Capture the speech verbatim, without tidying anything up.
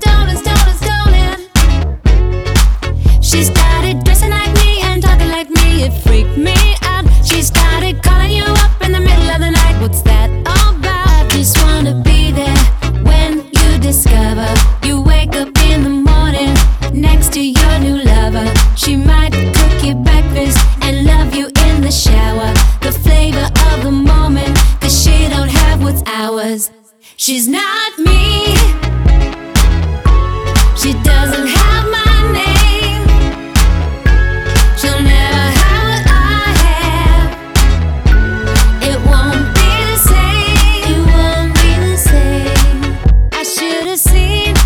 stolen, stolen, stolen. She started dressing like me and talking like me. It freaked me out. She started calling you up in the middle of the night. What's that all about? I just wanna be there when you discover you wake up in the morning next to your new lover. She might cook you breakfast and love you in the shower. The flavor of the moment, cause she don't have what's ours. She's not me. She doesn't have my name. She'll never have what I have. It won't be the same. It won't be the same. I should have seen